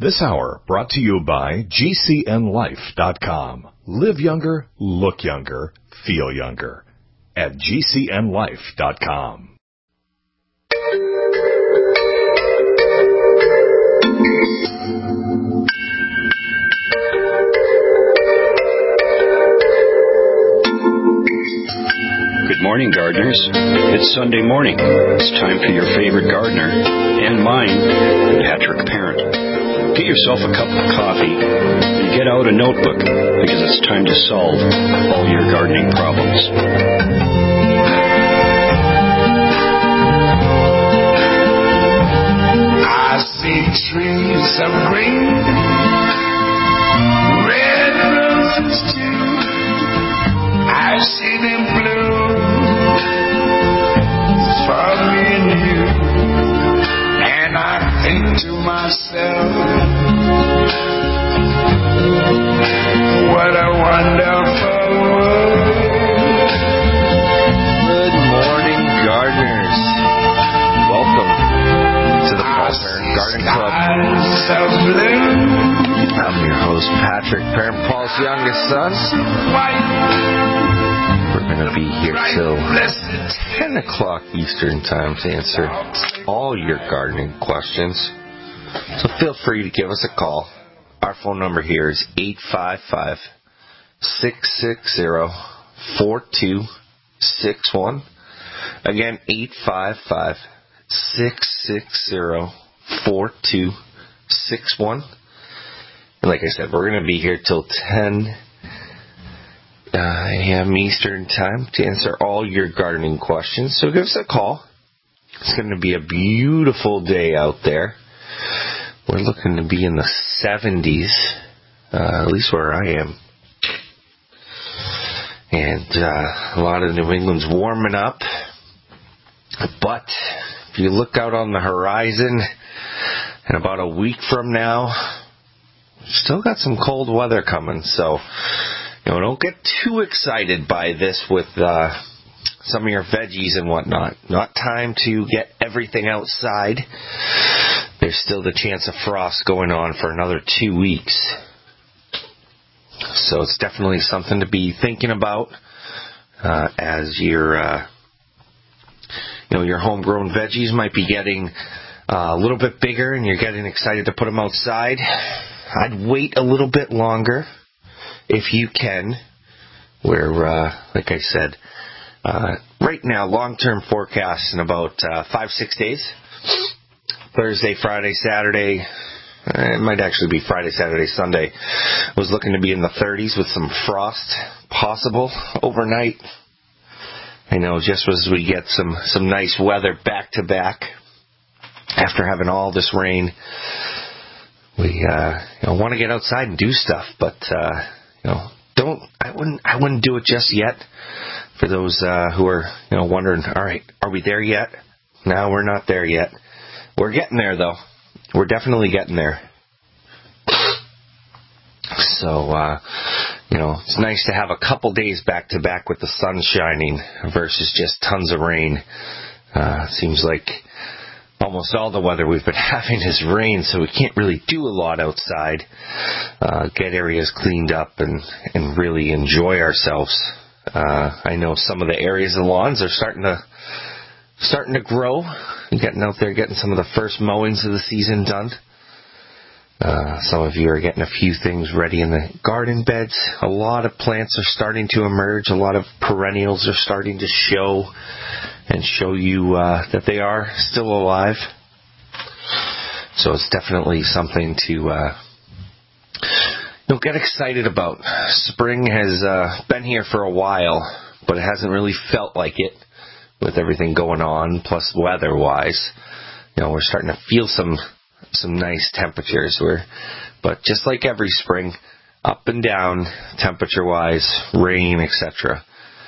This hour brought to you by GCNLife.com. Live younger, look younger, feel younger at GCNLife.com. Good morning, gardeners. It's Sunday morning. It's time for your favorite gardener, and mine, Patrick Parent. Get yourself a cup of coffee and get out a notebook, because it's time to solve all your gardening problems. I see trees of green, red roses too. I see them bloom for me and you, and I think to myself, what a wonderful world. Good morning, gardeners. Welcome to the Paul Parent Garden Club. I'm your host, Patrick Parent, Paul's youngest son. We're going to be here till 10 o'clock Eastern time to answer all your gardening questions. So feel free to give us a call. Our phone number here is 855-660-4261. Again, 855-660-4261. And like I said, we're going to be here till 10 a.m. Eastern time to answer all your gardening questions. So give us a call. It's going to be a beautiful day out there. We're looking to be in the 70s, at least where I am. And a lot of New England's warming up. But if you look out on the horizon, in about a week from now, still got some cold weather coming. So, don't get too excited by this with some of your veggies and whatnot. Not time to get everything outside. There's still the chance of frost going on for another 2 weeks. So it's definitely something to be thinking about as your homegrown veggies might be getting a little bit bigger and you're getting excited to put them outside. I'd wait a little bit longer if you can. Like I said, right now, long-term forecast in about 5-6 days. Thursday, Friday, Saturday. It might actually be Friday, Saturday, Sunday. Was looking to be in the 30s with some frost possible overnight. I know just as we get some nice weather back to back after having all this rain, we want to get outside and do stuff, but I wouldn't do it just yet. For those who are wondering, all right, are we there yet? No, we're not there yet. We're getting there though. We're definitely getting there. So it's nice to have a couple days back to back with the sun shining versus just tons of rain. Seems like almost all the weather we've been having is rain, so we can't really do a lot outside. Get areas cleaned up and really enjoy ourselves. I know some of the areas of the lawns are starting to grow. Getting out there, getting some of the first mowings of the season done. Some of you are getting a few things ready in the garden beds. A lot of plants are starting to emerge. A lot of perennials are starting to show you that they are still alive. So it's definitely something to get excited about. Spring has been here for a while, but it hasn't really felt like it with everything going on, plus weather-wise. We're starting to feel some nice temperatures. But just like every spring, up and down temperature-wise, rain, etc.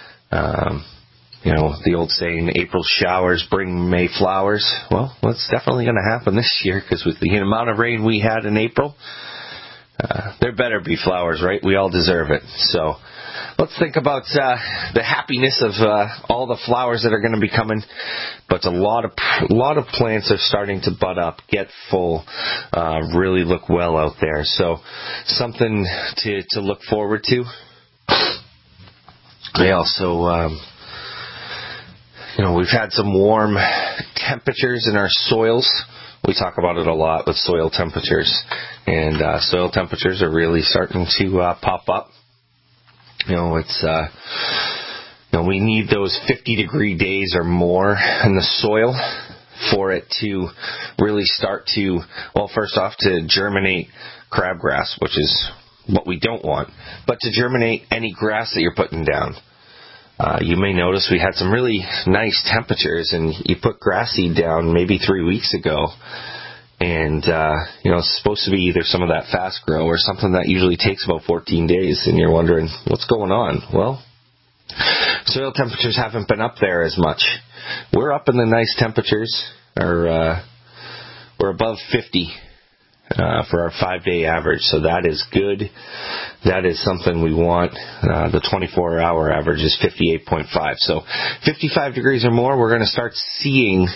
The old saying, April showers bring May flowers. Well, that's definitely going to happen this year, because with the amount of rain we had in April, there better be flowers, right? We all deserve it. So let's think about the happiness of all the flowers that are going to be coming. But a lot of plants are starting to bud up, get full, really look well out there. So something to look forward to. They also, we've had some warm temperatures in our soils. We talk about it a lot with soil temperatures, and soil temperatures are really starting to pop up. It's we need those 50-degree days or more in the soil for it to really start to, well, first off, to germinate crabgrass, which is what we don't want, but to germinate any grass that you're putting down. You may notice we had some really nice temperatures, and you put grass seed down maybe 3 weeks ago, and it's supposed to be either some of that fast grow or something that usually takes about 14 days, and you're wondering what's going on. Well, soil temperatures haven't been up there as much. We're up in the nice temperatures, or we're above 50 for our 5-day average, so that is good. That is something we want. The 24-hour average is 58.5. So 55 degrees or more, we're going to start seeing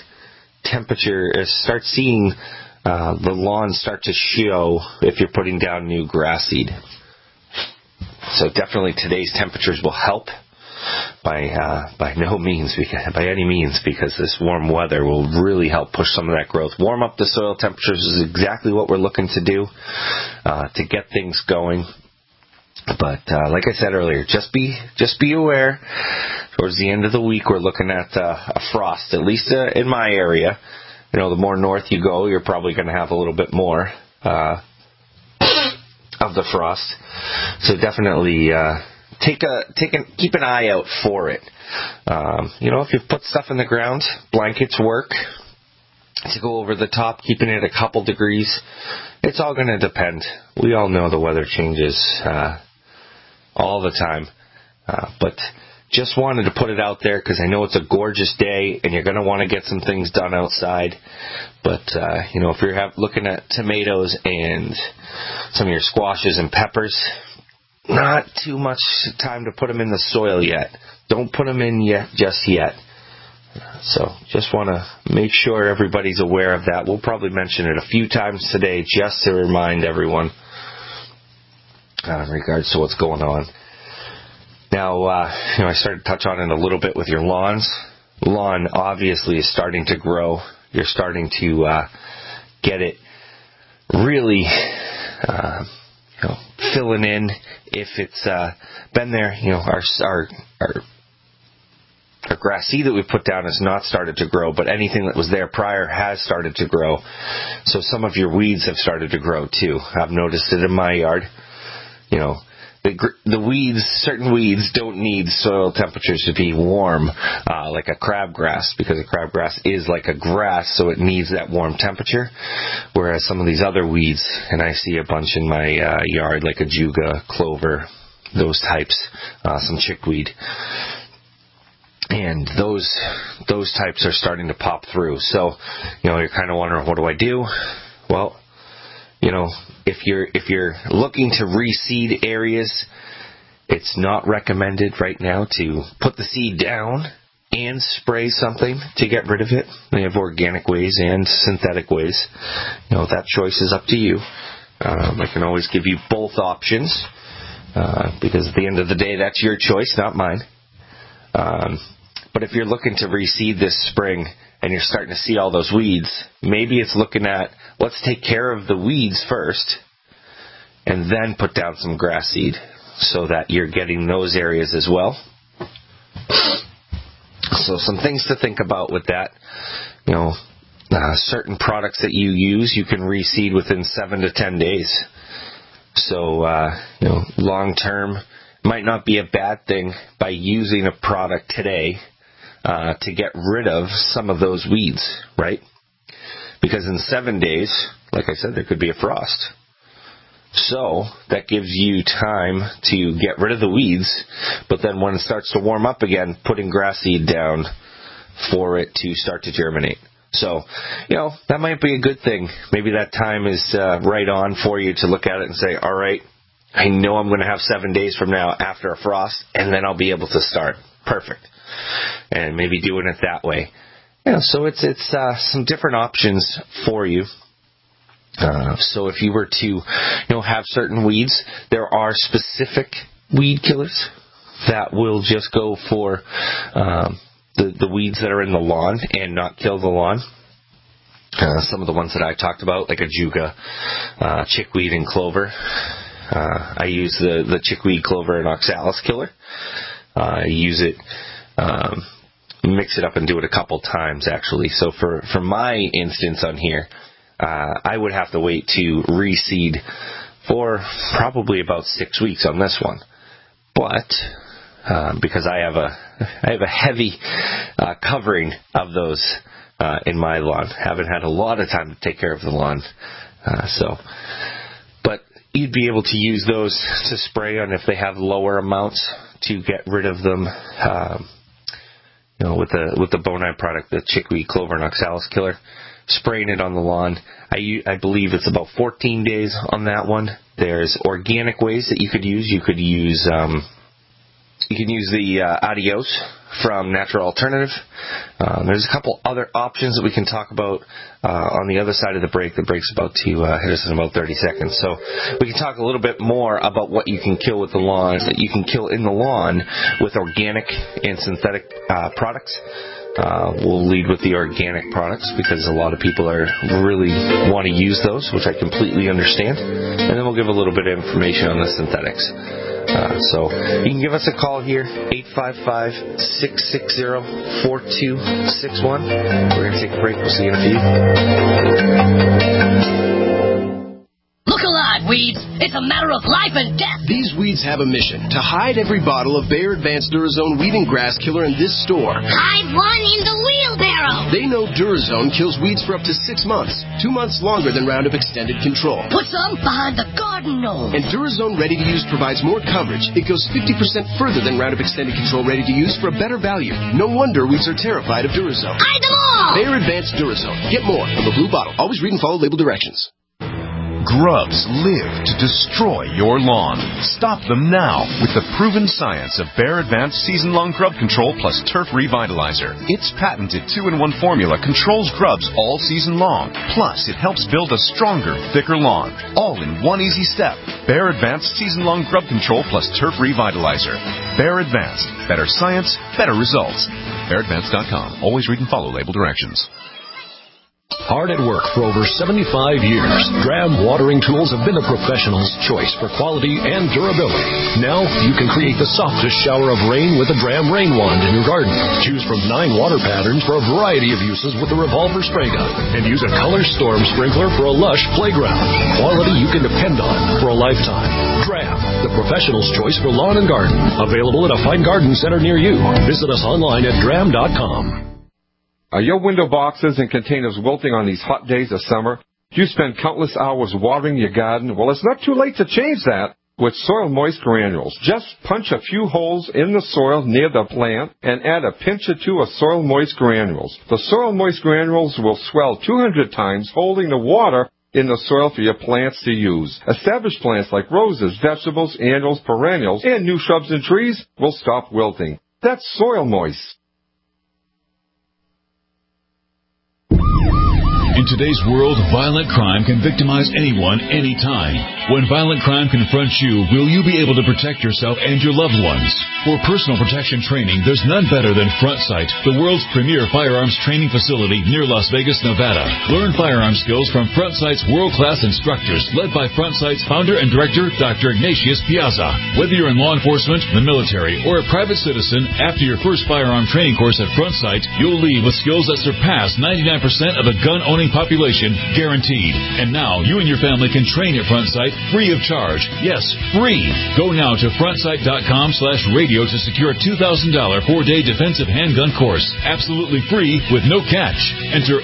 the lawn start to show if you're putting down new grass seed. So definitely today's temperatures will help by any means, because this warm weather will really help push some of that growth. Warm up the soil temperatures is exactly what we're looking to do to get things going. But like I said earlier, just be aware. Towards the end of the week, we're looking at a frost, at least in my area. The more north you go, you're probably going to have a little bit more of the frost. So definitely keep an eye out for it. If you put stuff in the ground, blankets work. To go over the top, keeping it a couple degrees. It's all going to depend. We all know the weather changes all the time. But just wanted to put it out there because I know it's a gorgeous day and you're going to want to get some things done outside. But, if you're looking at tomatoes and some of your squashes and peppers, not too much time to put them in the soil yet. Don't put them in just yet. So just want to make sure everybody's aware of that. We'll probably mention it a few times today just to remind everyone in regards to what's going on. Now, I started to touch on it a little bit with your lawns. Lawn obviously is starting to grow. You're starting to get it really filling in. If it's been there, our grass seed that we put down has not started to grow, but anything that was there prior has started to grow. So some of your weeds have started to grow too. I've noticed it in my yard. The weeds, certain weeds don't need soil temperatures to be warm, like a crabgrass, because a crabgrass is like a grass, so it needs that warm temperature. Whereas some of these other weeds, and I see a bunch in my yard, like a juga, clover, those types, some chickweed. And those types are starting to pop through. So, you're kind of wondering, what do I do? Well, if you're looking to reseed areas, it's not recommended right now to put the seed down and spray something to get rid of it. They have organic ways and synthetic ways. That choice is up to you. I can always give you both options, because at the end of the day, that's your choice, not mine. But if you're looking to reseed this spring and you're starting to see all those weeds, maybe it's looking at, let's take care of the weeds first and then put down some grass seed so that you're getting those areas as well. So some things to think about with that. Certain products that you use, you can reseed within 7 to 10 days. So, long term, might not be a bad thing by using a product today to get rid of some of those weeds, right? Because in 7 days, like I said, there could be a frost. So that gives you time to get rid of the weeds, but then when it starts to warm up again, putting grass seed down for it to start to germinate. So, that might be a good thing. Maybe that time is right on for you to look at it and say, all right, I know I'm going to have 7 days from now after a frost, and then I'll be able to start. Perfect. And maybe doing it that way. Yeah, so it's some different options for you. So if you were to, have certain weeds, there are specific weed killers that will just go for the weeds that are in the lawn and not kill the lawn. Some of the ones that I talked about, like ajuga, chickweed, and clover. I use the chickweed, clover, and oxalis killer. I use it, mix it up and do it a couple times, actually. So for my instance on here, I would have to wait to reseed for probably about 6 weeks on this one. But because I have a heavy covering of those in my lawn, haven't had a lot of time to take care of the lawn. But you'd be able to use those to spray on if they have lower amounts to get rid of them. With the Bonide product, the chickweed, clover, and oxalis killer, spraying it on the lawn. I believe it's about 14 days on that one. There's organic ways that you could use. You can use the Adios from Natural Alternative. There's a couple other options that we can talk about on the other side of the break. The break's about to hit us in about 30 seconds. So we can talk a little bit more about what you can kill with the lawn, that you can kill in the lawn with organic and synthetic products. We'll lead with the organic products because a lot of people really want to use those, which I completely understand. And then we'll give a little bit of information on the synthetics. So you can give us a call here, 855-660-4261. We're going to take a break. We'll see you in a few. Look alive, weeds. It's a matter of life and death. These weeds have a mission to hide every bottle of Bayer Advanced Durazone Weed and Grass Killer in this store. Hide one in the wheelbarrow. They know Durazone kills weeds for up to 6 months, 2 months longer than Roundup Extended Control. Put some behind the garden gnome. And Durazone Ready to Use provides more coverage. It goes 50% further than Roundup Extended Control Ready to Use for a better value. No wonder weeds are terrified of Durazone. Hide them all. Bayer Advanced Durazone. Get more from a blue bottle. Always read and follow label directions. Grubs live to destroy your lawn. Stop them now with the proven science of Bayer Advanced Season-Long Grub Control plus Turf Revitalizer. Its patented 2-in-1 formula controls grubs all season long. Plus, it helps build a stronger, thicker lawn. All in one easy step. Bayer Advanced Season-Long Grub Control plus Turf Revitalizer. Bayer Advanced. Better science, better results. BayerAdvanced.com. Always read and follow label directions. Hard at work for over 75 years, Dram watering tools have been the professional's choice for quality and durability. Now you can create the softest shower of rain with a Dram rain wand in your garden. Choose from 9 water patterns for a variety of uses with the revolver spray gun. And use a color storm sprinkler for a lush playground. Quality you can depend on for a lifetime. Dram, the professional's choice for lawn and garden. Available at a fine garden center near you. Visit us online at dram.com. Are your window boxes and containers wilting on these hot days of summer? Do you spend countless hours watering your garden? Well, it's not too late to change that with Soil Moist Granules. Just punch a few holes in the soil near the plant and add a pinch or two of Soil Moist Granules. The Soil Moist Granules will swell 200 times, holding the water in the soil for your plants to use. Established plants like roses, vegetables, annuals, perennials, and new shrubs and trees will stop wilting. That's Soil Moist. In today's world, violent crime can victimize anyone, anytime. When violent crime confronts you, will you be able to protect yourself and your loved ones? For personal protection training, there's none better than Front Sight, the world's premier firearms training facility near Las Vegas, Nevada. Learn firearm skills from Front Sight's world-class instructors, led by Front Sight's founder and director, Dr. Ignatius Piazza. Whether you're in law enforcement, the military, or a private citizen, after your first firearm training course at Front Sight, you'll leave with skills that surpass 99% of the gun-owning population, guaranteed. And now, you and your family can train at Front Sight free of charge. Yes, free. Go now to frontsight.com/radio to secure a $2,000 4-day defensive handgun course. Absolutely free with no catch. Enter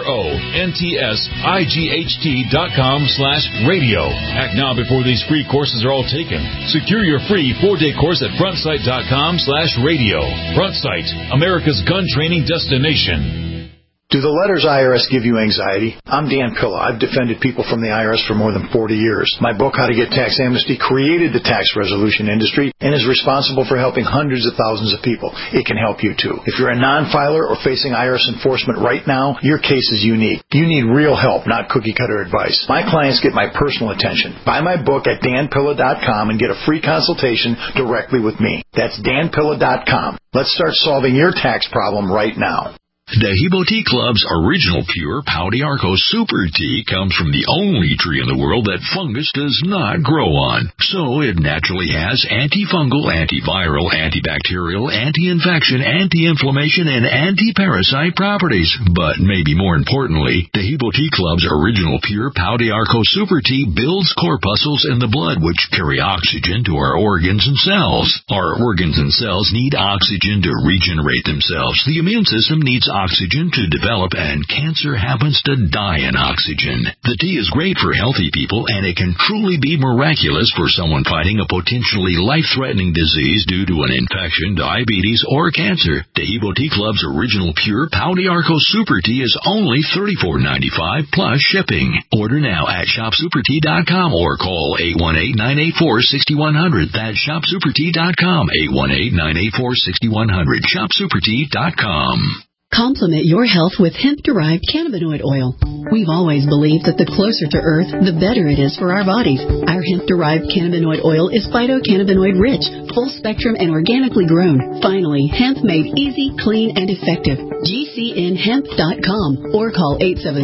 FRONTSIGHT.com/radio. Act now before these free courses are all taken. Secure your free 4-day course at frontsight.com/radio. Front Sight, America's gun training destination. Do the letters IRS give you anxiety? I'm Dan Pilla. I've defended people from the IRS for more than 40 years. My book, How to Get Tax Amnesty, created the tax resolution industry and is responsible for helping hundreds of thousands of people. It can help you too. If you're a non-filer or facing IRS enforcement right now, your case is unique. You need real help, not cookie-cutter advice. My clients get my personal attention. Buy my book at danpilla.com and get a free consultation directly with me. That's danpilla.com. Let's start solving your tax problem right now. Dehibo Tea Club's original pure Pau d'Arco Super Tea comes from the only tree in the world that fungus does not grow on. So it naturally has antifungal, antiviral, antibacterial, anti-infection, anti-inflammation, and anti-parasite properties. But maybe more importantly, Dehibo Tea Club's original pure Pau d'Arco Super Tea builds corpuscles in the blood which carry oxygen to our organs and cells. Our organs and cells need oxygen to regenerate themselves. The immune system needs oxygen to develop, and cancer happens to die in oxygen. The tea is great for healthy people, and it can truly be miraculous for someone fighting a potentially life-threatening disease due to an infection, diabetes, or cancer. Dehibo Tea Club's original pure Pau d'Arco Super Tea is only $34.95 plus shipping. Order now at shopsupertea.com or call 818-984-6100. That's shopsupertea.com, 818-984-6100, shopsupertea.com. Complement your health with hemp-derived cannabinoid oil. We've always believed that the closer to Earth, the better it is for our bodies. Our hemp-derived cannabinoid oil is phytocannabinoid-rich, full-spectrum, and organically grown. Finally, hemp made easy, clean, and effective. GCNhemp.com or call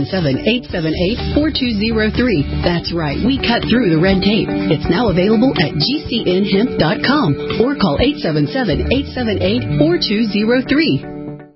877-878-4203. That's right, we cut through the red tape. It's now available at GCNhemp.com or call 877-878-4203.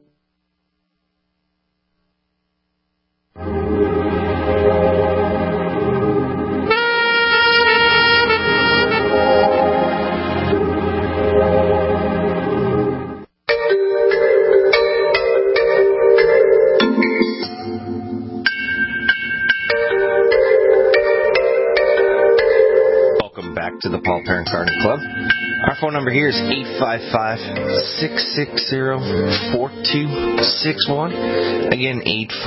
To the Paul Parent Garden Club. Our phone number here is 855-660-4261. Again,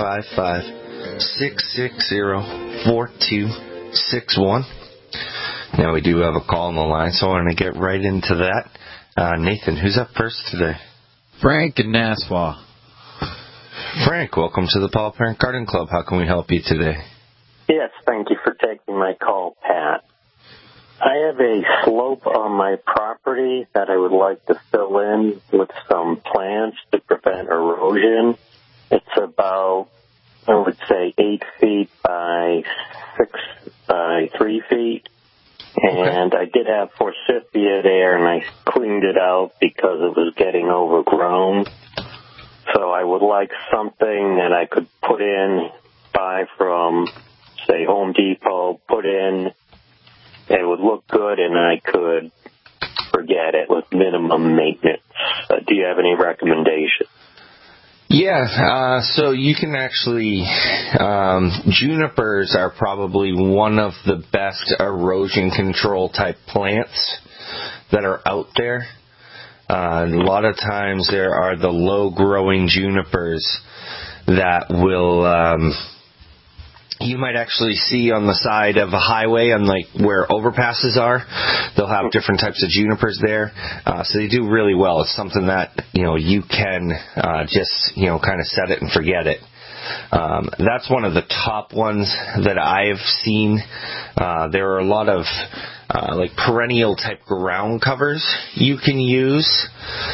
855-660-4261. Now we do have a call on the line, so I want to get right into that. Nathan, who's up first today? Frank in Nassau. Frank, welcome to the Paul Parent Garden Club. How can we help you today? Yes, thank you for taking my call, Pat. I have a slope on my property that I would like to fill in with some plants to prevent erosion. It's about, I would say, 8 feet by 6 by 3 feet. And I did have forsythia there, and I cleaned it out because it was getting overgrown. So I would like something that I could put in, buy from, say, Home Depot, put in. It would look good, and I could forget it with minimum maintenance. Do you have any recommendations? Yeah, so you can actually, junipers are probably one of the best erosion control type plants that are out there. A lot of times there are the low-growing junipers that will... you might actually see on the side of a highway, on like where overpasses are, they'll have different types of junipers there. So they do really well. It's something that, you can just, kind of set it and forget it. That's one of the top ones that I've seen. There are a lot of like perennial type ground covers you can use.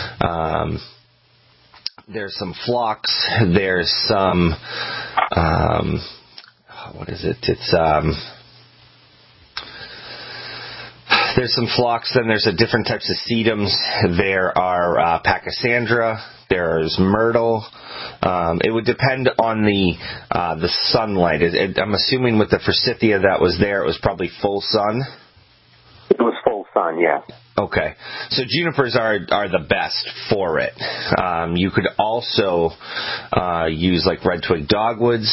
There's some phlox. There's some... what is it? It's there's some phlox, then there's different types of sedums. There are pachysandra, there's myrtle. It would depend on the sunlight. I'm assuming with the forsythia that was there, it was probably full sun. It was full sun, yeah. Okay, so junipers are the best for it. You could also use like red twig dogwoods.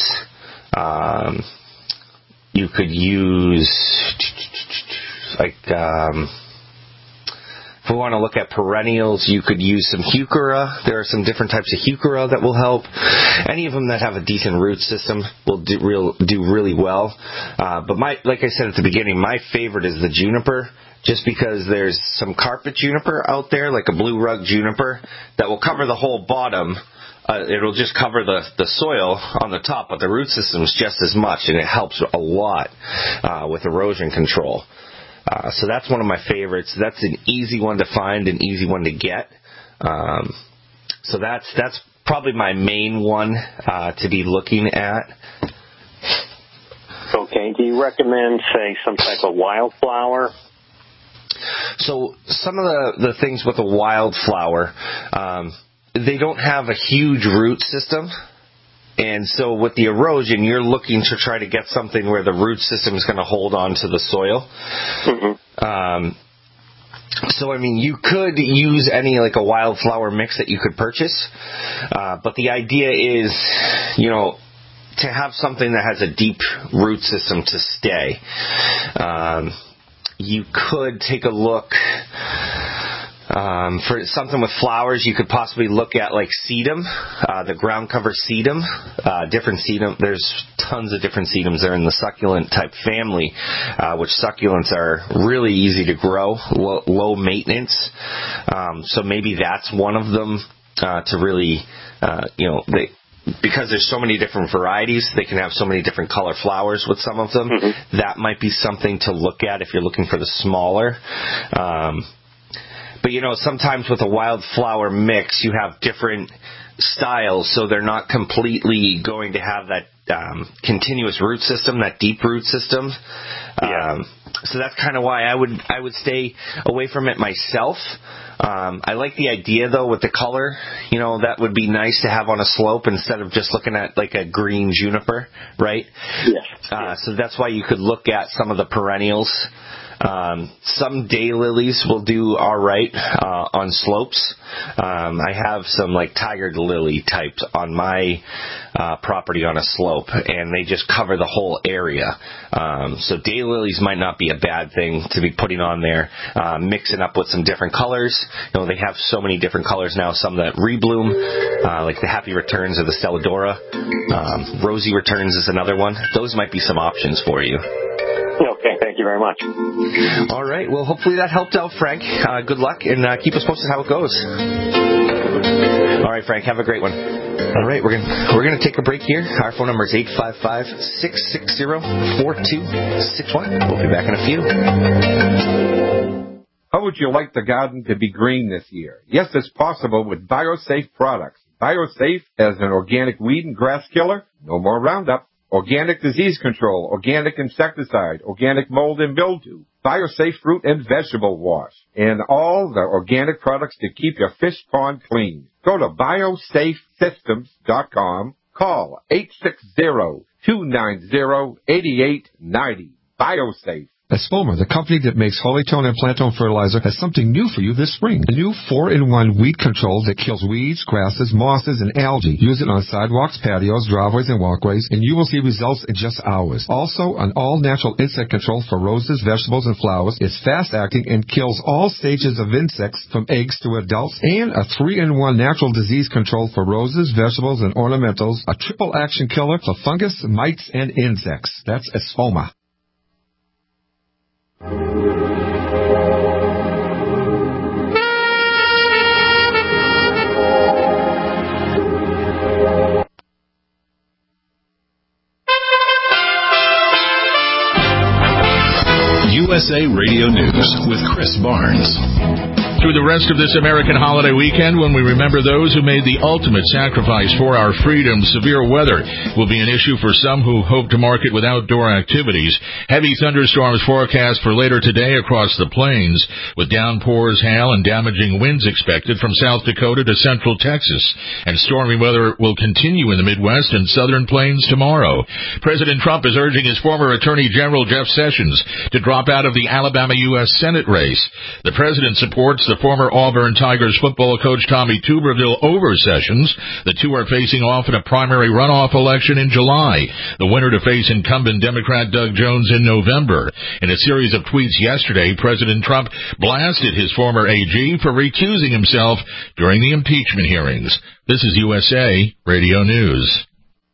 You could use like If we want to look at perennials, you could use some heuchera. There are some different types of heuchera that will help. Any of them that have a decent root system will do really well. But like I said at the beginning, my favorite is the juniper, just because there's some carpet juniper out there, like a blue rug juniper, that will cover the whole bottom. It'll just cover the soil on the top, but the root system is just as much, and it helps a lot with erosion control. So that's one of my favorites. That's an easy one to find, an easy one to get. So that's probably my main one to be looking at. Okay. Do you recommend, say, some type of wildflower? So some of the things with a wildflower, they don't have a huge root system. And so with the erosion, you're looking to try to get something where the root system is going to hold on to the soil. Mm-hmm. So, I mean, you could use any, like a wildflower mix that you could purchase. But the idea is, to have something that has a deep root system to stay. You could take a look for something with flowers. You could possibly look at like sedum, the ground cover sedum, different sedum. There's tons of different sedums. They're in the succulent type family, which succulents are really easy to grow, low maintenance. So maybe that's one of them to really, because there's so many different varieties, they can have so many different color flowers with some of them. Mm-hmm. That might be something to look at if you're looking for the smaller. But, sometimes with a wildflower mix, you have different styles, so they're not completely going to have that continuous root system, that deep root system. Yeah. So that's kind of why I would stay away from it myself. I like the idea, though, with the color. That would be nice to have on a slope instead of just looking at like a green juniper, right? Yes. So that's why you could look at some of the perennials. Some daylilies will do all right on slopes. I have some like tiger lily types on my property on a slope, and they just cover the whole area. So daylilies might not be a bad thing to be putting on there, mixing up with some different colors. They have so many different colors now, some that rebloom, like the Happy Returns or the Stelladora. Rosy Returns is another one. Those might be some options for you. Okay, thank you very much. All right, well, hopefully that helped out, Frank. Good luck, and keep us posted how it goes. All right, Frank, have a great one. All right, we're gonna take a break here. Our phone number is 855-660-4261. We'll be back in a few. How would you like the garden to be green this year? Yes, it's possible with BioSafe products. BioSafe as an organic weed and grass killer, no more Roundup. Organic disease control, organic insecticide, organic mold and mildew, BioSafe fruit and vegetable wash, and all the organic products to keep your fish pond clean. Go to biosafesystems.com. Call 860-290-8890. BioSafe. Espoma, the company that makes Holytone and Plantone fertilizer, has something new for you this spring. A new 4-in-1 weed control that kills weeds, grasses, mosses, and algae. Use it on sidewalks, patios, driveways, and walkways, and you will see results in just hours. Also, an all-natural insect control for roses, vegetables, and flowers. It's fast-acting and kills all stages of insects from eggs to adults. And a 3-in-1 natural disease control for roses, vegetables, and ornamentals. A triple-action killer for fungus, mites, and insects. That's Espoma. USA Radio News with Chris Barnes. Through the rest of this American holiday weekend, when we remember those who made the ultimate sacrifice for our freedom, severe weather will be an issue for some who hope to mark it with outdoor activities. Heavy thunderstorms forecast for later today across the plains, with downpours, hail, and damaging winds expected from South Dakota to central Texas. And stormy weather will continue in the Midwest and southern plains tomorrow. President Trump is urging his former Attorney General Jeff Sessions to drop out of the Alabama U.S. Senate race. The president supports the the former Auburn Tigers football coach Tommy Tuberville over Sessions. The two are facing off in a primary runoff election in July. The winner to face incumbent Democrat Doug Jones in November. In a series of tweets yesterday, President Trump blasted his former AG for recusing himself during the impeachment hearings. This is USA Radio News.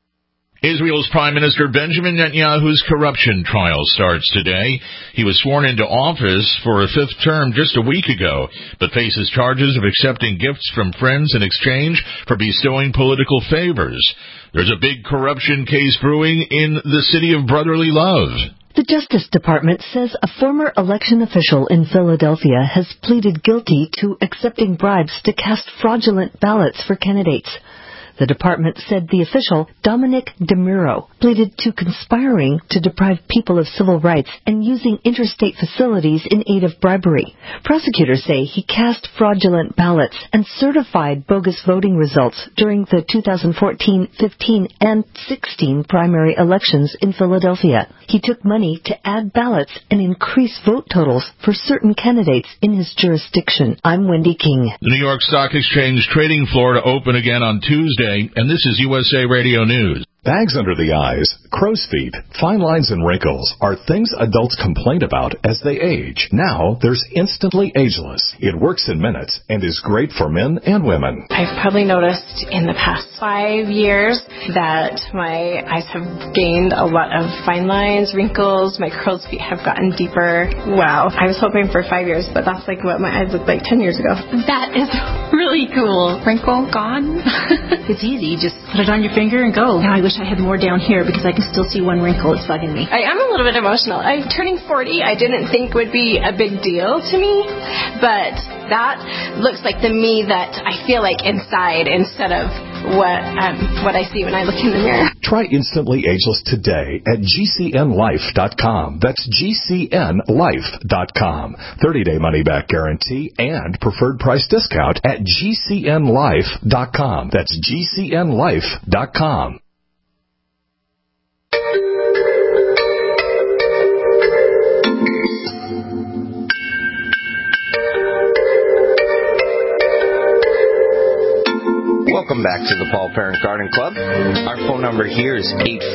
Israel's Prime Minister Benjamin Netanyahu's corruption trial starts today. He was sworn into office for a fifth term just a week ago, but faces charges of accepting gifts from friends in exchange for bestowing political favors. There's a big corruption case brewing in the city of brotherly love. The Justice Department says a former election official in Philadelphia has pleaded guilty to accepting bribes to cast fraudulent ballots for candidates. The department said the official, Dominic DeMuro, pleaded to conspiring to deprive people of civil rights and using interstate facilities in aid of bribery. Prosecutors say he cast fraudulent ballots and certified bogus voting results during the 2014, 15, and 16 primary elections in Philadelphia. He took money to add ballots and increase vote totals for certain candidates in his jurisdiction. I'm Wendy King. The New York Stock Exchange trading floor to open again on Tuesday, and this is USA Radio News. Bags under the eyes, crow's feet, fine lines and wrinkles are things adults complain about as they age. Now there's Instantly Ageless. It works in minutes and is great for men and women. I've probably noticed in the past 5 years that my eyes have gained a lot of fine lines, wrinkles, my crow's feet have gotten deeper. Wow. I was hoping for 5 years, but that's like what my eyes looked like 10 years ago. That is really cool. Wrinkle gone. It's easy. You just put it on your finger and go. Now I wish I had more down here because I can still see one wrinkle. It's bugging me. I am a little bit emotional. I'm turning 40. I didn't think would be a big deal to me, but that looks like the me that I feel like inside instead of what I see when I look in the mirror. Try Instantly Ageless today at GCNLife.com. That's GCNLife.com. 30-day money-back guarantee and preferred price discount at GCNLife.com. That's GCNLife.com. Welcome back to the Paul Parent Garden Club. Our phone number here is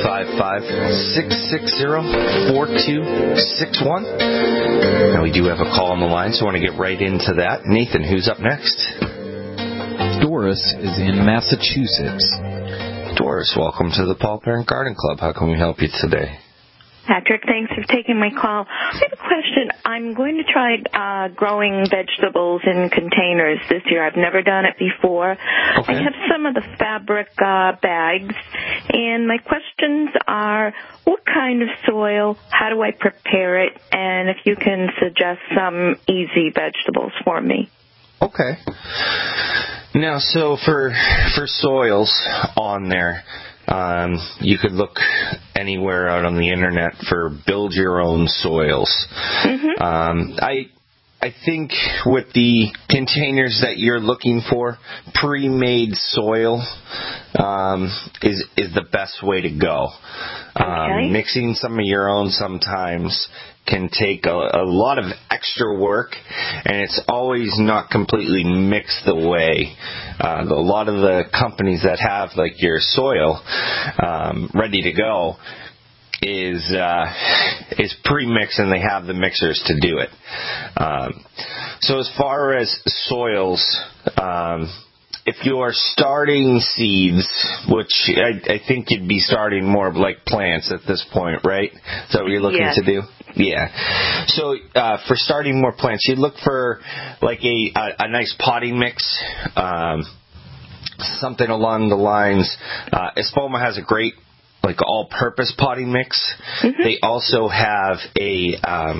855-660-4261. Now we do have a call on the line, so I want to get right into that. Nathan, who's up next? Doris is in Massachusetts. Doris, welcome to the Paul Parent Garden Club. How can we help you today? Patrick, thanks for taking my call. I have a question. I'm going to try growing vegetables in containers this year. I've never done it before. Okay. I have some of the fabric bags, and my questions are, what kind of soil, how do I prepare it, and if you can suggest some easy vegetables for me. Okay. Now, so for soils on there, you could look anywhere out on the internet for build your own soils. Mm-hmm. I think with the containers that you're looking for, pre-made soil is the best way to go. Okay. Mixing some of your own sometimes can take a lot of extra work, and it's always not completely mixed the way. A lot of the companies that have like your soil ready to go is pre-mixed, and they have the mixers to do it. So as far as soils, if you are starting seeds, which I think you'd be starting more of like plants at this point, right? Is that what you're looking to do? Yeah. So for starting more plants, you look for like a nice potting mix, something along the lines. Espoma has a great like all-purpose potting mix. Mm-hmm. They also have a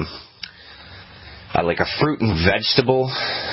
like a fruit and vegetable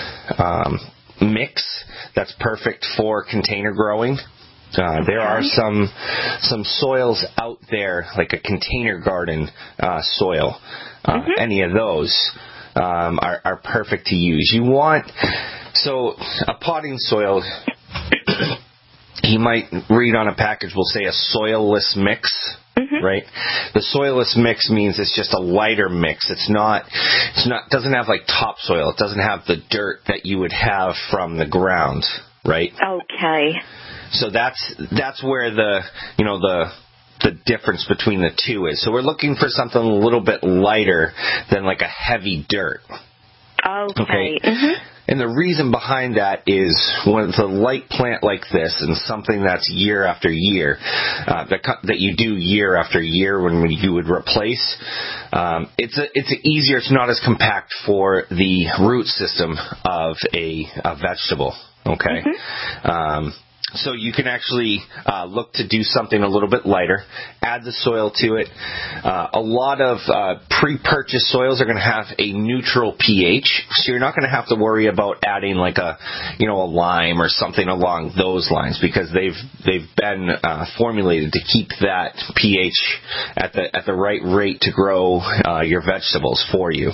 mix that's perfect for container growing. There are some soils out there, like a container garden soil. Any of those are perfect to use. You want a potting soil. You might read on a package will say a soilless mix, right? The soilless mix means it's just a lighter mix. Doesn't have like topsoil. It doesn't have the dirt that you would have from the ground, right? Okay. So that's where the difference between the two is. So we're looking for something a little bit lighter than like a heavy dirt. Okay. Mm-hmm. And the reason behind that is when it's a light plant like this and something that's year after year, that you do year after year when you would replace, it's easier, it's not as compact for the root system of a vegetable, okay? Mm-hmm. So you can actually look to do something a little bit lighter, add the soil to it. A lot of pre-purchased soils are going to have a neutral pH, so you're not going to have to worry about adding like a lime or something along those lines, because they've been formulated to keep that pH at the right rate to grow your vegetables for you.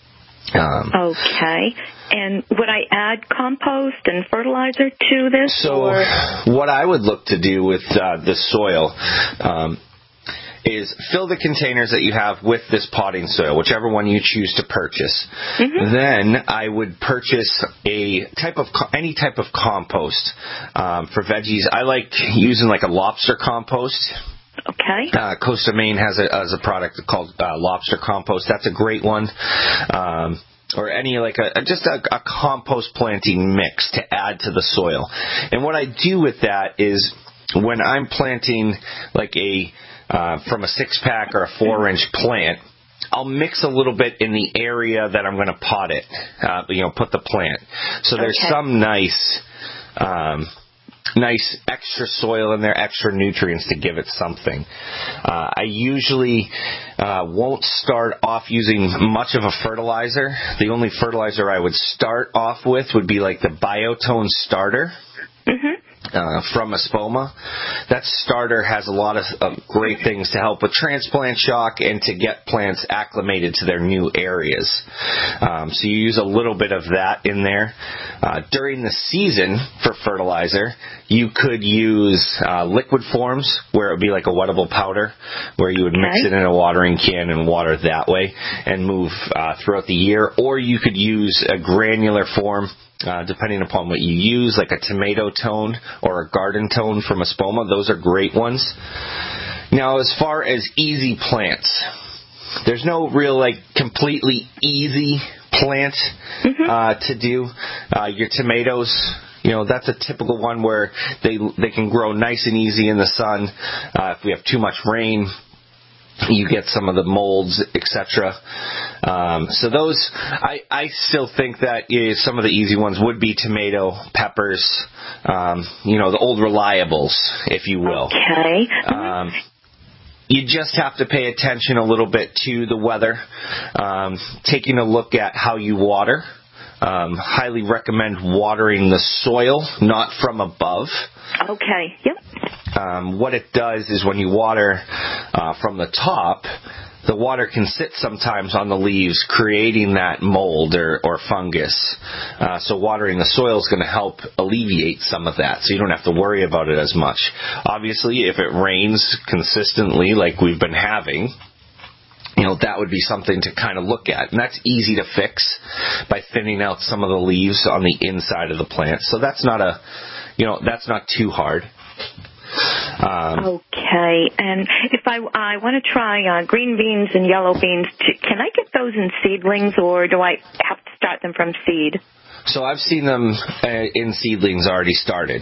Okay. And would I add compost and fertilizer to this? So what I would look to do with the soil is fill the containers that you have with this potting soil, whichever one you choose to purchase. Mm-hmm. Then I would purchase any type of compost for veggies. I like using like a lobster compost. Okay. Costa Maine has a product called lobster compost. That's a great one. Or any like a compost planting mix to add to the soil. And what I do with that is when I'm planting like from a 6-pack or a 4-inch plant, I'll mix a little bit in the area that I'm going to pot it, put the plant. So there's some nice extra soil in there, extra nutrients to give it something. I usually won't start off using much of a fertilizer. The only fertilizer I would start off with would be like the Biotone starter. Mm-hmm. From Espoma. That starter has a lot of great things to help with transplant shock and to get plants acclimated to their new areas. So you use a little bit of that in there. During the season for fertilizer, you could use liquid forms where it would be like a wettable powder where you would mix it in a watering can and water that way and move throughout the year. Or you could use a granular form depending upon what you use, like a tomato tone or a garden tone from Espoma. Those are great ones. Now, as far as easy plants, there's no real like completely easy plant to do. Your tomatoes, that's a typical one where they can grow nice and easy in the sun. If we have too much rain, you get some of the molds, etc. So those, I still think that some of the easy ones would be tomato, peppers, the old reliables, if you will. Okay. You just have to pay attention a little bit to the weather, taking a look at how you water. Highly recommend watering the soil, not from above. Okay, yep. What it does is when you water from the top, the water can sit sometimes on the leaves, creating that mold or fungus. So watering the soil is going to help alleviate some of that, so you don't have to worry about it as much. Obviously, if it rains consistently like we've been having, that would be something to kind of look at. And that's easy to fix by thinning out some of the leaves on the inside of the plant. So that's not that's not too hard. Okay, and if I want to try green beans and yellow beans, can I get those in seedlings, or do I have to start them from seed? So I've seen them in seedlings already started.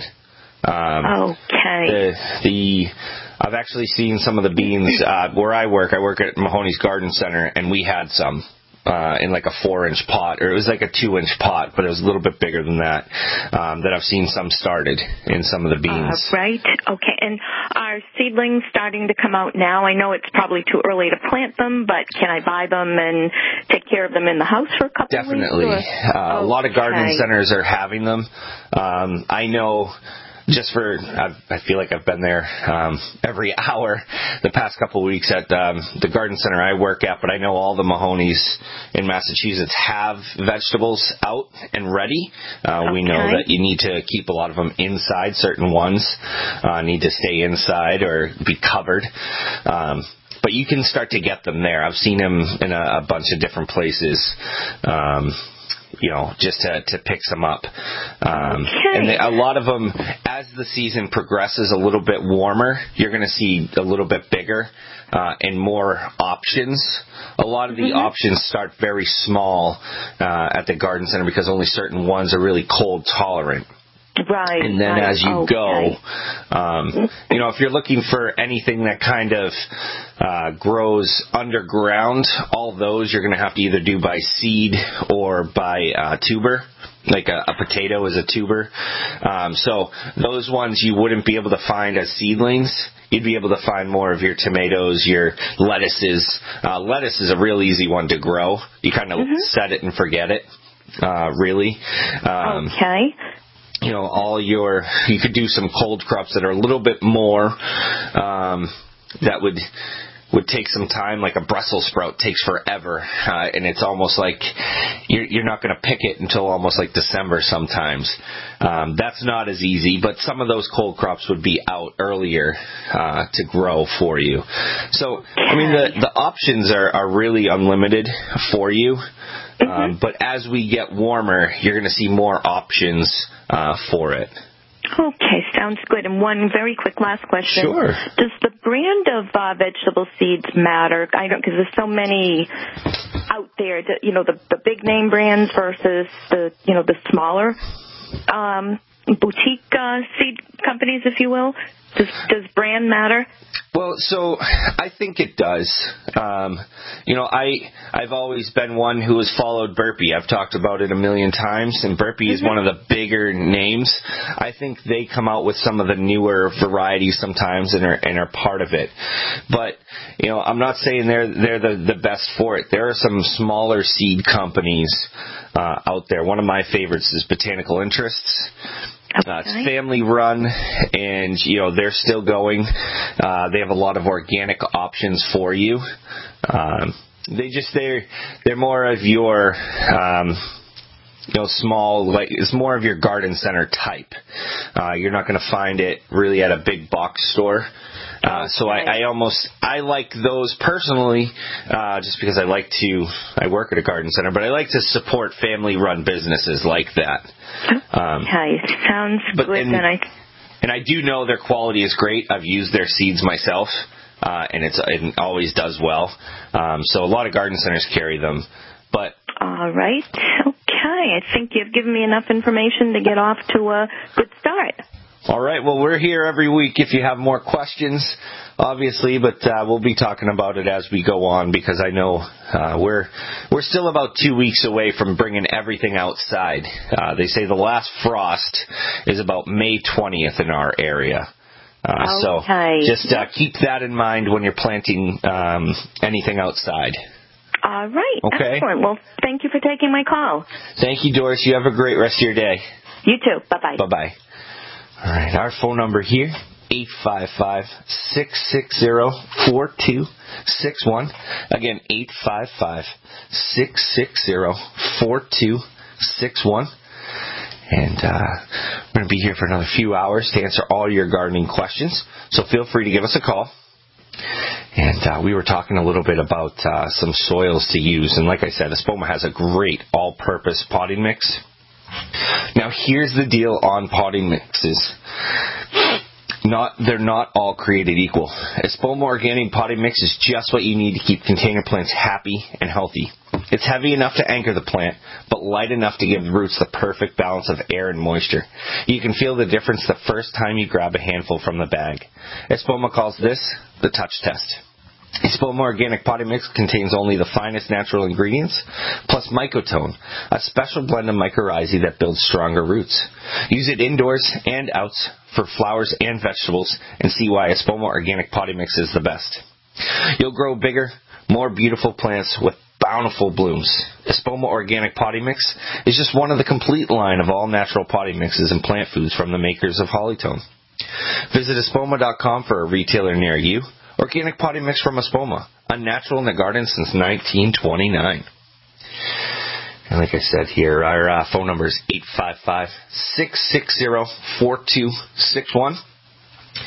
Okay. I've actually seen some of the beans where I work at Mahoney's Garden Center, and we had some in like a 4-inch pot, or it was like a 2-inch pot, but it was a little bit bigger than that. That I've seen some started in some of the beans. Right. Okay. And are seedlings starting to come out now? I know it's probably too early to plant them, but can I buy them and take care of them in the house for a couple of weeks? Definitely. A lot of garden centers are having them. I know. I feel like I've been there every hour the past couple of weeks at the garden center I work at, but I know all the Mahoney's in Massachusetts have vegetables out and ready. We know that you need to keep a lot of them inside. Certain ones need to stay inside or be covered. But you can start to get them there. I've seen them in a bunch of different places, just to pick some up. And a lot of them, as the season progresses a little bit warmer, you're going to see a little bit bigger and more options. A lot of the options start very small at the garden center because only certain ones are really cold tolerant. Right. And then as you go, if you're looking for anything that kind of grows underground, all those you're going to have to either do by seed or by tuber. Like a potato is a tuber. So those ones you wouldn't be able to find as seedlings. You'd be able to find more of your tomatoes, your lettuces. Lettuce is a real easy one to grow. You kind of set it and forget it, really. You could do some cold crops that are a little bit more, that would take some time, like a Brussels sprout takes forever, and it's almost like you're not going to pick it until almost like December sometimes. That's not as easy, but some of those cold crops would be out earlier to grow for you. So, I mean, the options are really unlimited for you, but as we get warmer, you're going to see more options for it. Okay, sounds good. And one very quick last question. Sure. Does the brand of vegetable seeds matter? I don't, because there's so many out there. The big name brands versus the smaller boutique seed companies, if you will. Does brand matter? Well, so I think it does. I've always been one who has followed Burpee. I've talked about it a million times, and Burpee is one of the bigger names. I think they come out with some of the newer varieties sometimes and are part of it. But, I'm not saying they're the best for it. There are some smaller seed companies out there. One of my favorites is Botanical Interests. It's family run, and they're still going. They have a lot of organic options for you. They're more of your small, like it's more of your garden center type. You're not going to find it really at a big box store. So I like those personally, just because I work at a garden center, but I like to support family-run businesses like that. Sounds good. And I do know their quality is great. I've used their seeds myself, and it always does well. So a lot of garden centers carry them. But all right. Okay. I think you've given me enough information to get off to a good start. All right. Well, we're here every week if you have more questions, obviously, but we'll be talking about it as we go on because I know we're still about 2 weeks away from bringing everything outside. They say the last frost is about May 20th in our area. So just keep that in mind when you're planting anything outside. All right. Okay. Excellent. Well, thank you for taking my call. Thank you, Doris. You have a great rest of your day. You too. Bye-bye. Bye-bye. All right, our phone number here, 855-660-4261. Again, 855-660-4261. And we're going to be here for another few hours to answer all your gardening questions. So feel free to give us a call. And we were talking a little bit about some soils to use. And like I said, Espoma has a great all-purpose potting mix. Now, here's the deal on potting mixes. They're not all created equal. Espoma Organic Potting Mix is just what you need to keep container plants happy and healthy. It's heavy enough to anchor the plant, but light enough to give the roots the perfect balance of air and moisture. You can feel the difference the first time you grab a handful from the bag. Espoma calls this the touch test. Espoma Organic Potting Mix contains only the finest natural ingredients, plus Mycotone, a special blend of mycorrhizae that builds stronger roots. Use it indoors and outs for flowers and vegetables, and see why Espoma Organic Potting Mix is the best. You'll grow bigger, more beautiful plants with bountiful blooms. Espoma Organic Potting Mix is just one of the complete line of all natural potting mixes and plant foods from the makers of Hollytone. Visit Espoma.com for a retailer near you. Organic potting mix from Espoma, unnatural in the garden since 1929. And like I said here, our phone number is 855-660-4261.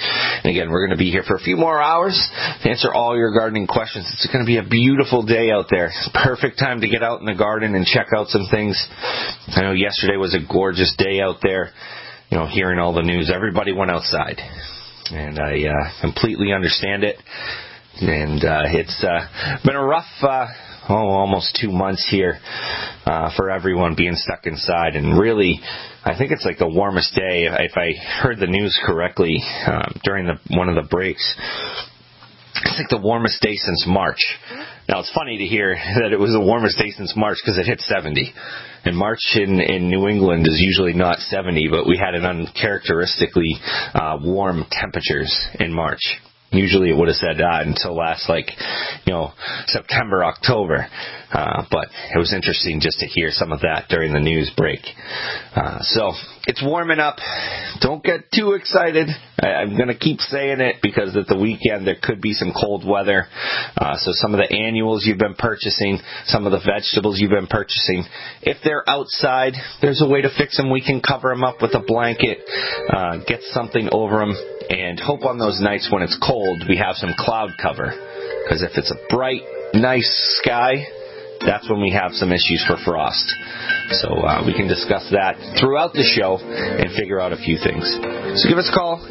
And again, we're going to be here for a few more hours to answer all your gardening questions. It's going to be a beautiful day out there. It's a perfect time to get out in the garden and check out some things. I know yesterday was a gorgeous day out there. You know, hearing all the news, everybody went outside. And I completely understand it. And it's been a rough, almost 2 months here for everyone being stuck inside. And really, I think it's like the warmest day, if I heard the news correctly during one of the breaks. It's like the warmest day since March. Now, it's funny to hear that it was the warmest day since March because it hit 70. And March in New England is usually not 70, but we had an uncharacteristically warm temperatures in March. Usually it would have said until last, September, October. But it was interesting just to hear some of that during the news break. So it's warming up. Don't get too excited. I'm going to keep saying it because at the weekend there could be some cold weather. So some of the annuals you've been purchasing, some of the vegetables you've been purchasing, if they're outside, there's a way to fix them. We can cover them up with a blanket, get something over them, and hope on those nights when it's cold we have some cloud cover. Because if it's a bright, nice sky, that's when we have some issues for frost. So we can discuss that throughout the show and figure out a few things. So give us a call,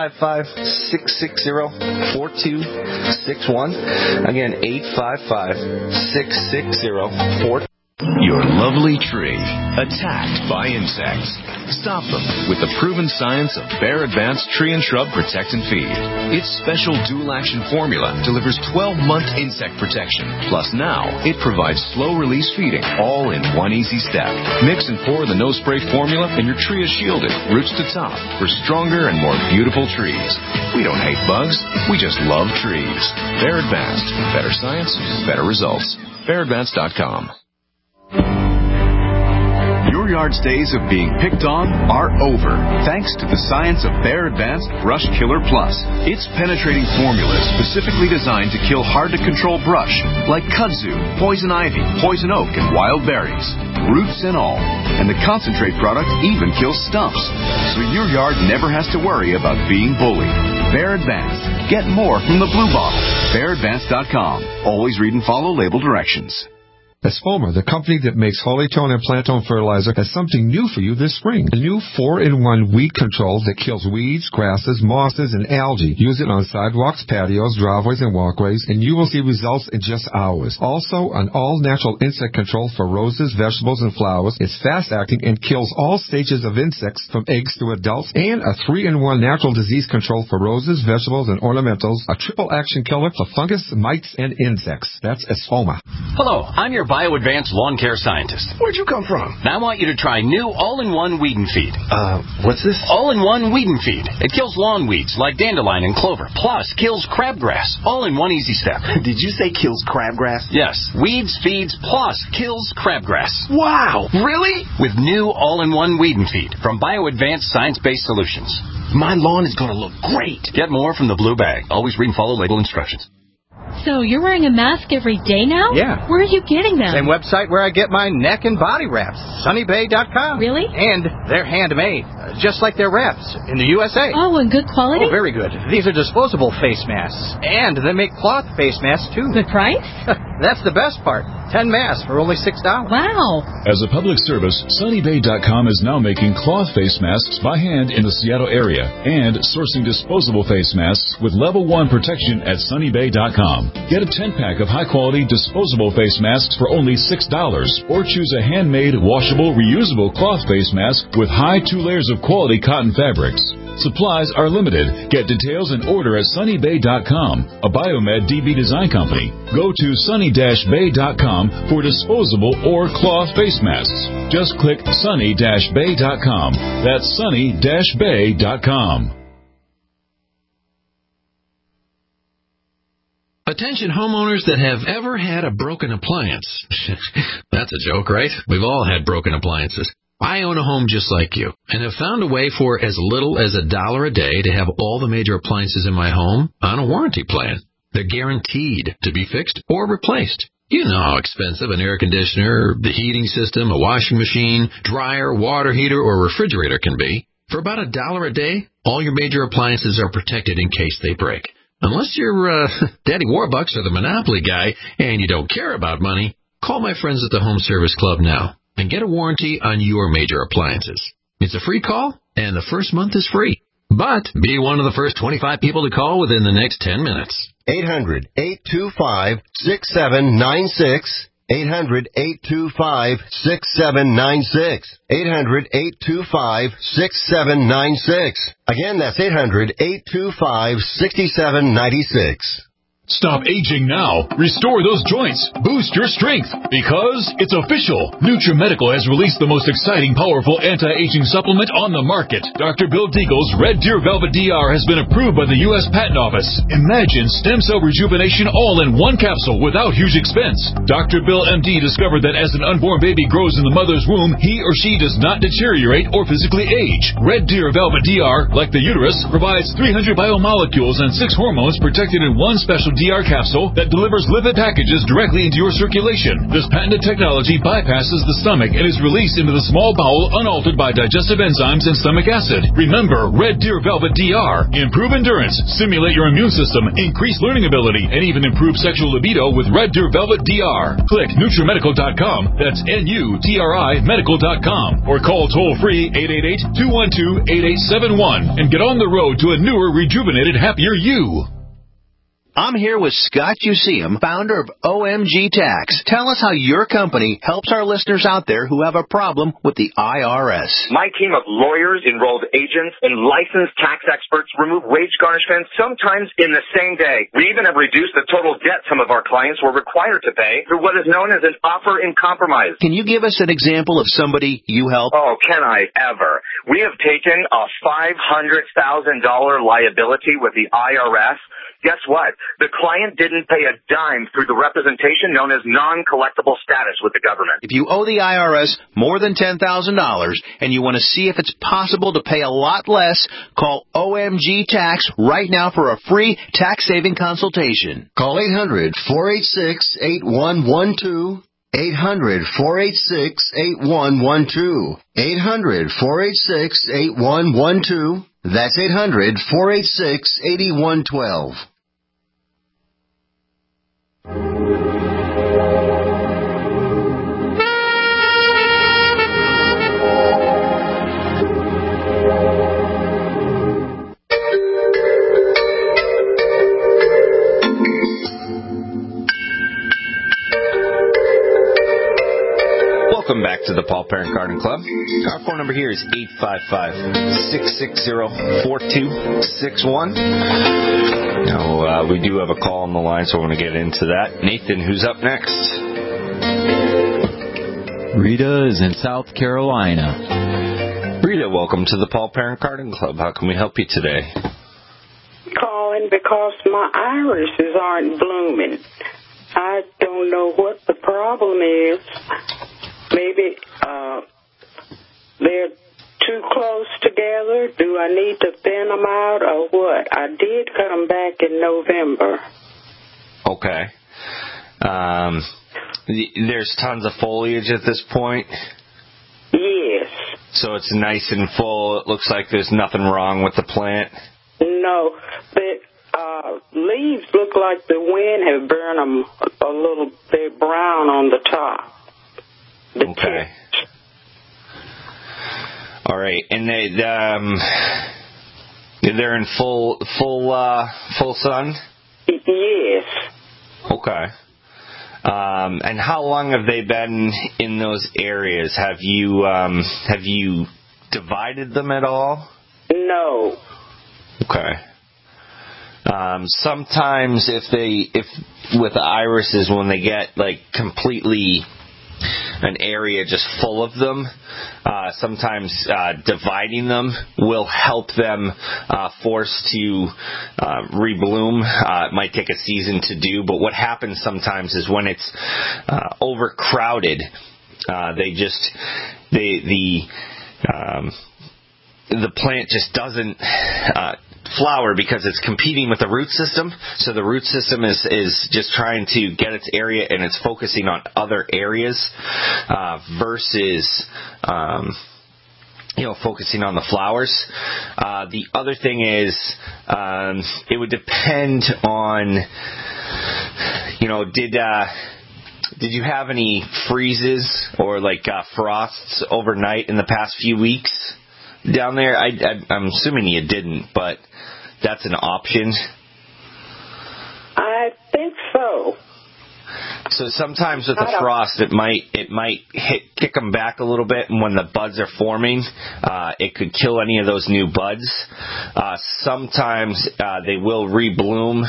855-660-4261. Again, 855-660-4261. Your lovely tree, attacked by insects. Stop them with the proven science of Bayer Advanced Tree and Shrub Protect and Feed. Its special dual-action formula delivers 12-month insect protection. Plus now, it provides slow-release feeding, all in one easy step. Mix and pour the no-spray formula, and your tree is shielded, roots to top, for stronger and more beautiful trees. We don't hate bugs, we just love trees. Bayer Advanced. Better science, better results. BayerAdvanced.com. Your yard's days of being picked on are over, thanks to the science of Bayer Advanced Brush Killer Plus. Its penetrating formula is specifically designed to kill hard-to-control brush, like kudzu, poison ivy, poison oak, and wild berries, roots and all. And the concentrate product even kills stumps, so your yard never has to worry about being bullied. Bayer Advanced. Get more from the blue bottle. BayerAdvanced.com. Always read and follow label directions. Espoma, the company that makes Hollytone and Plantone fertilizer, has something new for you this spring. A new 4-in-1 weed control that kills weeds, grasses, mosses, and algae. Use it on sidewalks, patios, driveways, and walkways, and you will see results in just hours. Also, an all-natural insect control for roses, vegetables, and flowers. It's fast-acting and kills all stages of insects from eggs to adults. And a 3-in-1 natural disease control for roses, vegetables, and ornamentals. A triple-action killer for fungus, mites, and insects. That's Espoma. Hello, I'm your BioAdvanced lawn care scientist. Where'd you come from? Now I want you to try new all-in-one weed and feed. What's this? All-in-one weed and feed. It kills lawn weeds like dandelion and clover, plus kills crabgrass, all in one easy step. Did you say kills crabgrass? Yes. Weeds, feeds, plus kills crabgrass. Wow! Really? With new all-in-one weed and feed from BioAdvanced science-based solutions. My lawn is going to look great. Get more from the blue bag. Always read and follow label instructions. So you're wearing a mask every day now? Yeah. Where are you getting them? Same website where I get my neck and body wraps, sunnybay.com. Really? And they're handmade, just like their wraps in the USA. Oh, and good quality? Oh, very good. These are disposable face masks. And they make cloth face masks, too. Good price? That's the best part. 10 masks for only $6. Wow. As a public service, sunnybay.com is now making cloth face masks by hand in the Seattle area and sourcing disposable face masks with level 1 protection at sunnybay.com. Get a 10-pack of high-quality disposable face masks for only $6 or choose a handmade, washable, reusable cloth face mask with high 2 layers of quality cotton fabrics. Supplies are limited. Get details and order at sunnybay.com, a Biomed DB design company. Go to sunny-bay.com for disposable or cloth face masks. Just click sunny-bay.com. That's sunny-bay.com. Attention homeowners that have ever had a broken appliance. That's a joke, right? We've all had broken appliances. I own a home just like you and have found a way for as little as $1 a day to have all the major appliances in my home on a warranty plan. They're guaranteed to be fixed or replaced. You know how expensive an air conditioner, the heating system, a washing machine, dryer, water heater, or refrigerator can be. For about $1 a day, all your major appliances are protected in case they break. Unless you're Daddy Warbucks or the Monopoly guy and you don't care about money, call my friends at the Home Service Club now and get a warranty on your major appliances. It's a free call, and the first month is free. But be one of the first 25 people to call within the next 10 minutes. 800-825-6796. 800-825-6796. 800-825-6796. Again, that's 800-825-6796. Stop aging now. Restore those joints. Boost your strength. Because it's official. NutriMedical has released the most exciting, powerful anti-aging supplement on the market. Dr. Bill Deagle's Red Deer Velvet DR has been approved by the U.S. Patent Office. Imagine stem cell rejuvenation all in one capsule without huge expense. Dr. Bill MD discovered that as an unborn baby grows in the mother's womb, he or she does not deteriorate or physically age. Red Deer Velvet DR, like the uterus, provides 300 biomolecules and 6 hormones protected in one special DR capsule that delivers lipid packages directly into your circulation. This patented technology bypasses the stomach and is released into the small bowel unaltered by digestive enzymes and stomach acid. Remember, Red Deer Velvet DR. Improve endurance, stimulate your immune system, increase learning ability, and even improve sexual libido with Red Deer Velvet DR. Click NutriMedical.com. That's NUTRI Medical.com. Or call toll-free 888-212-8871 and get on the road to a newer, rejuvenated, happier you. I'm here with Scott Useum, founder of OMG Tax. Tell us how your company helps our listeners out there who have a problem with the IRS. My team of lawyers, enrolled agents, and licensed tax experts remove wage garnishments sometimes in the same day. We even have reduced the total debt some of our clients were required to pay through what is known as an offer in compromise. Can you give us an example of somebody you help? Oh, can I ever? We have taken a $500,000 liability with the IRS. Guess what? The client didn't pay a dime through the representation known as non-collectible status with the government. If you owe the IRS more than $10,000 and you want to see if it's possible to pay a lot less, call OMG Tax right now for a free tax-saving consultation. Call 800-486-8112. 800-486-8112. 800-486-8112. That's 800-486-8112. Welcome back to the Paul Parent Garden Club. Our phone number here is 855-660-4261. Now, we do have a call on the line, so I want to get into that. Nathan, who's up next? Rita is in South Carolina. Rita, welcome to the Paul Parent Garden Club. How can we help you today? Calling because my irises aren't blooming. I don't know what the problem is. Maybe they're too close together. Do I need to thin them out or what? I did cut them back in November. Okay. There's tons of foliage at this point? Yes. So it's nice and full. It looks like there's nothing wrong with the plant? No. The leaves look like the wind has burned them a little bit brown on the top. Okay. All right, and they're in full sun? Yes. Okay. And how long have they been in those areas? Have you divided them at all? No. Okay. Sometimes if with the irises, when they get like completely an area just full of them, sometimes dividing them will help them force to rebloom. It might take a season to do, but what happens sometimes is when it's overcrowded, the plant just doesn't flower because it's competing with the root system. So the root system is just trying to get its area, and it's focusing on other areas versus focusing on the flowers. The other thing is, it would depend on, did you have any freezes or frosts overnight in the past few weeks down there? I'm assuming you didn't, but that's an option. I think so. So sometimes with the frost, it might kick them back a little bit, and when the buds are forming, it could kill any of those new buds. Sometimes they will rebloom.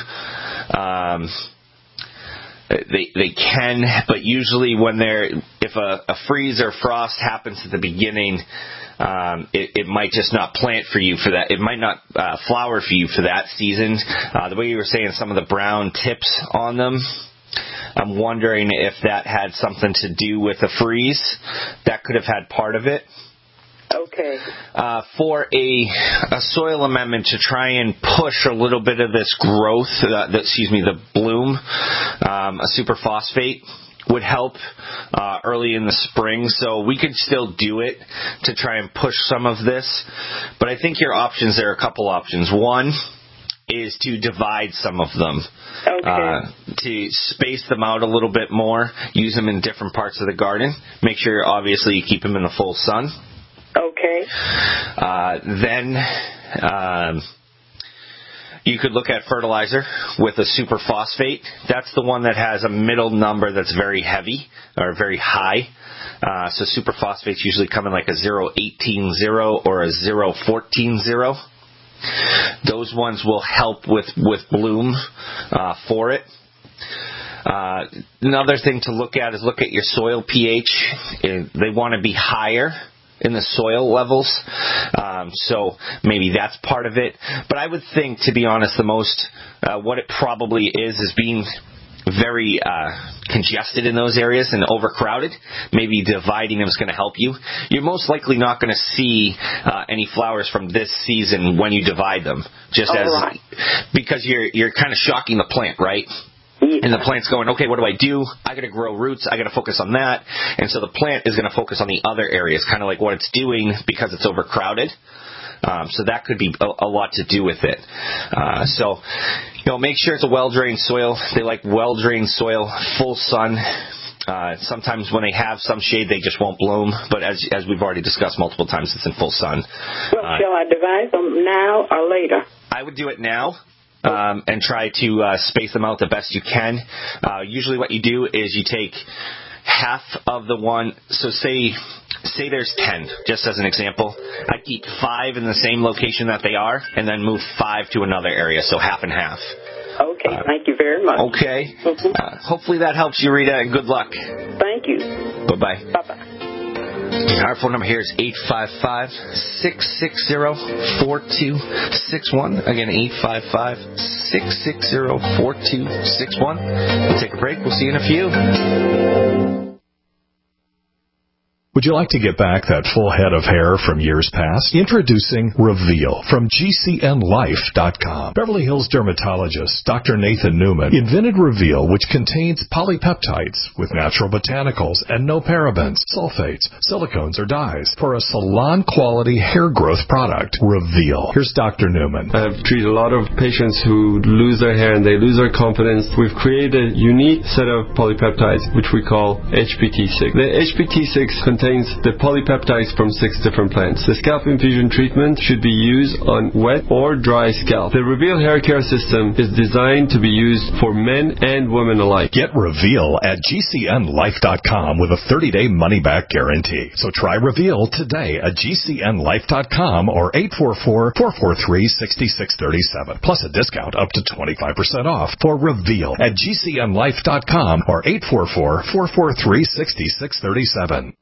They can, but usually if a freeze or frost happens at the beginning, it might just not plant for you for that. It might not flower for you for that season. The way you were saying some of the brown tips on them, I'm wondering if that had something to do with a freeze. That could have had part of it. Okay. For a soil amendment to try and push a little bit of this growth, the bloom, a superphosphate would help early in the spring. So we could still do it to try and push some of this. But I think your options, there are a couple options. One is to divide some of them. Okay. To space them out a little bit more, use them in different parts of the garden. Make sure, obviously, you keep them in the full sun. Okay. Then you could look at fertilizer with a superphosphate. That's the one that has a middle number that's very heavy or very high. So superphosphates usually come in like a 0.18-0 or a 0.14-0. Those ones will help with bloom for it. Another thing to look at is look at your soil pH. They want to be higher in the soil levels. So maybe that's part of it. But I would think, to be honest, the most, what it probably is being very congested in those areas and overcrowded. Maybe dividing them is going to help you. You're most likely not going to see any flowers from this season when you divide them, because you're kind of shocking the plant, right? And the plant's going, okay, what do I do? I got to grow roots. I got to focus on that. And so the plant is going to focus on the other areas, kind of like what it's doing because it's overcrowded. So that could be a lot to do with it. So make sure it's a well-drained soil. They like well-drained soil, full sun. Sometimes when they have some shade, they just won't bloom. But as we've already discussed multiple times, it's in full sun. Well, shall I divide them now or later? I would do it now. And try to space them out the best you can. Usually what you do is you take half of the one, so say there's 10, just as an example. I keep 5 in the same location that they are, and then move 5 to another area, so half and half. Okay, thank you very much. Okay. Hopefully that helps you, Rita, and good luck. Thank you. Bye-bye. Bye-bye. Our phone number here is 855-660-4261. Again, 855-660-4261. We'll take a break. We'll see you in a few. Would you like to get back that full head of hair from years past? Introducing Reveal from GCNLife.com. Beverly Hills dermatologist Dr. Nathan Newman invented Reveal, which contains polypeptides with natural botanicals and no parabens, sulfates, silicones, or dyes for a salon-quality hair growth product. Reveal. Here's Dr. Newman. I've treated a lot of patients who lose their hair and they lose their confidence. We've created a unique set of polypeptides, which we call HPT6. The HPT6 contains the polypeptides from 6 different plants. The scalp infusion treatment should be used on wet or dry scalp. The Reveal hair care system is designed to be used for men and women alike. Get Reveal at GCNLife.com with a 30-day money-back guarantee. So try Reveal today at GCNLife.com or 844-443-6637. Plus a discount up to 25% off for Reveal at GCNLife.com or 844-443-6637.